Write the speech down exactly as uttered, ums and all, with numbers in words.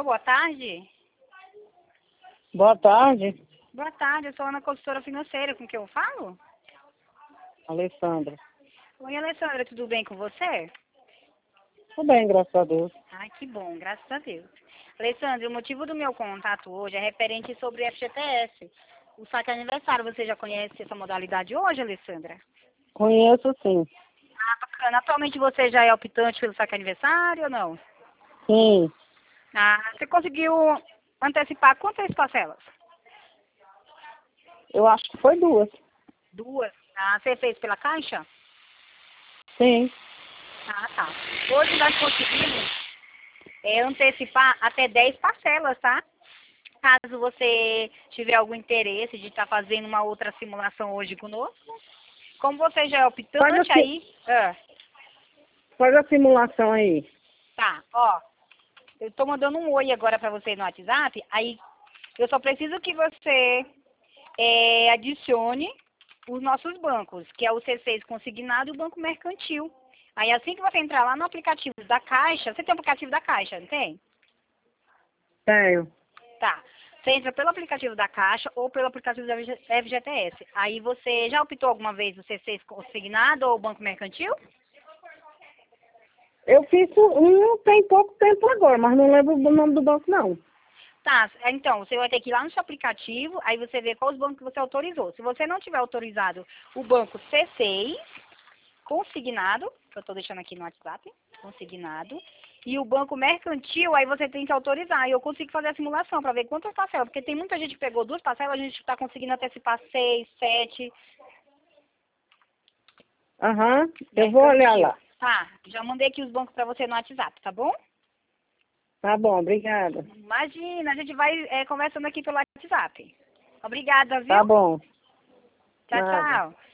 Alô, boa tarde. Boa tarde, Boa tarde, eu sou Ana Consultora Financeira, com quem eu falo? Alessandra. Oi, Alessandra, tudo bem com você? Tudo bem, graças a Deus. Ai, que bom, graças a Deus. Alessandra, o motivo do meu contato hoje é referente sobre F G T S. O saque aniversário, você já conhece essa modalidade hoje, Alessandra? Conheço sim. Ah, bacana. Atualmente você já é optante pelo saque aniversário ou não? Sim, Ah, você conseguiu antecipar quantas parcelas? eu acho que foi duas. Duas. Ah, você fez pela Caixa? Sim. Ah, tá. Hoje nós conseguimos é, antecipar até dez parcelas, tá? Caso você tiver algum interesse de estar fazendo uma outra simulação hoje conosco. Como você já é Faz a, optante, si- aí... Ah, faz a simulação aí. tá, ó. Eu tô mandando um oi agora pra você no WhatsApp. Aí eu só preciso que você é, adicione os nossos bancos, que é o C seis consignado e o Banco Mercantil. Aí assim que você entrar lá no aplicativo da Caixa, você tem o aplicativo da Caixa, não tem? Tenho. Tá. Você entra pelo aplicativo da Caixa ou pelo aplicativo da F G T S. Aí você já optou alguma vez o C seis consignado ou o Banco Mercantil? Eu fiz um tem pouco tempo agora, mas não lembro o nome do banco, não. Tá, então, você vai ter que ir lá no seu aplicativo, aí você vê quais bancos que você autorizou. Se você não tiver autorizado o banco C seis, consignado, que eu estou deixando aqui no WhatsApp, consignado, e o banco mercantil, aí você tem que autorizar. E eu consigo fazer a simulação para ver quantas parcelas, porque tem muita gente que pegou duas parcelas, a gente está conseguindo antecipar seis, sete, Aham, eu vou olhar mercantil. lá. Tá, já mandei aqui os bancos para você no WhatsApp, tá bom? Tá bom, obrigada. Imagina, a gente vai é, conversando aqui pelo WhatsApp. Obrigada, viu? Tá bom. Tchau, Nada. tchau.